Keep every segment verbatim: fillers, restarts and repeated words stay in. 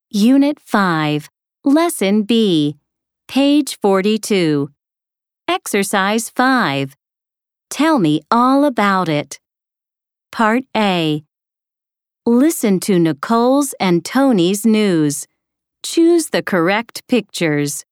Unit five, Lesson B, page forty-two. Exercise five. Tell me all about it. Part A. Listen to Nicole's and Tony's news. Choose the correct pictures.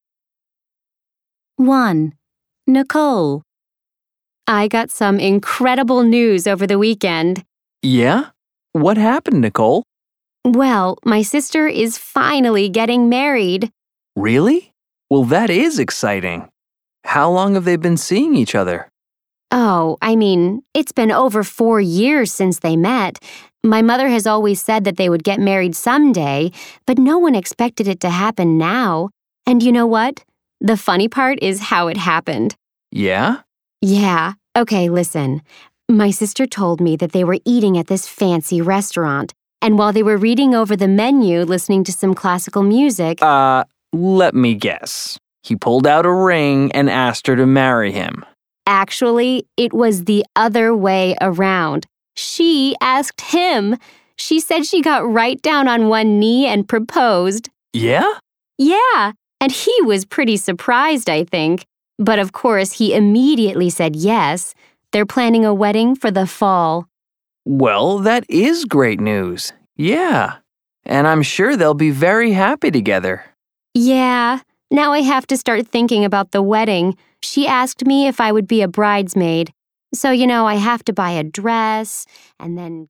one. Nicole. I got some incredible news over the weekend. Yeah? What happened, Nicole? Well, my sister is finally getting married. Really? Well, that is exciting. How long have they been seeing each other? Oh, I mean, it's been over four years since they met. My mother has always said that they would get married someday, but no one expected it to happen now. And you know what? The funny part is how it happened. Yeah? Yeah. Okay, listen. My sister told me that they were eating at this fancy restaurant, and while they were reading over the menu, listening to some classical music… Uh, let me guess. He pulled out a ring and asked her to marry him. Actually, it was the other way around. She asked him. She said she got right down on one knee and proposed. Yeah? Yeah, and he was pretty surprised, I think. But of course, he immediately said yes. They're planning a wedding for the fall. Well, that is great news. Yeah. And I'm sure they'll be very happy together. Yeah. Now I have to start thinking about the wedding. She asked me if I would be a bridesmaid. So, you know, I have to buy a dress and then…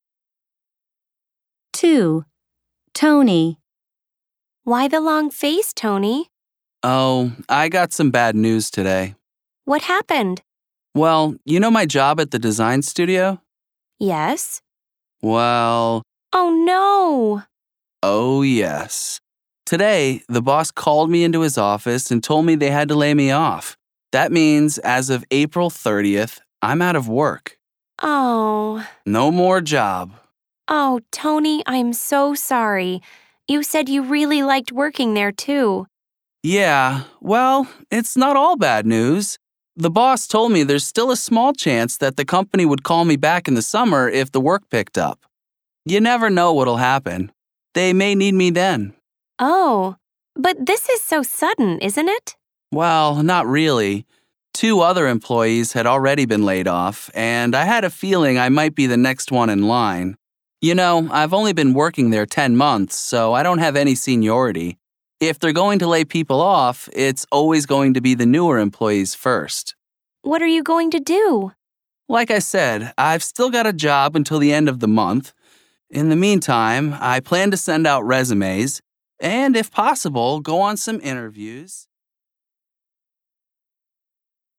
two. Tony. Why the long face, Tony? Oh, I got some bad news today. What happened? Well, you know my job at the design studio? Yes. Well… Oh, no. Oh, yes. Today, the boss called me into his office and told me they had to lay me off. That means as of April thirtieth, I'm out of work. Oh. No more job. Oh, Tony, I'm so sorry. You said you really liked working there, too. Yeah, well, it's not all bad news. The boss told me there's still a small chance that the company would call me back in the summer if the work picked up. You never know what'll happen. They may need me then. Oh, but this is so sudden, isn't it? Well, not really. Two other employees had already been laid off, and I had a feeling I might be the next one in line. You know, I've only been working there ten months, so I don't have any seniority. If they're going to lay people off, it's always going to be the newer employees first. What are you going to do? Like I said, I've still got a job until the end of the month. In the meantime, I plan to send out resumes, and if possible, go on some interviews.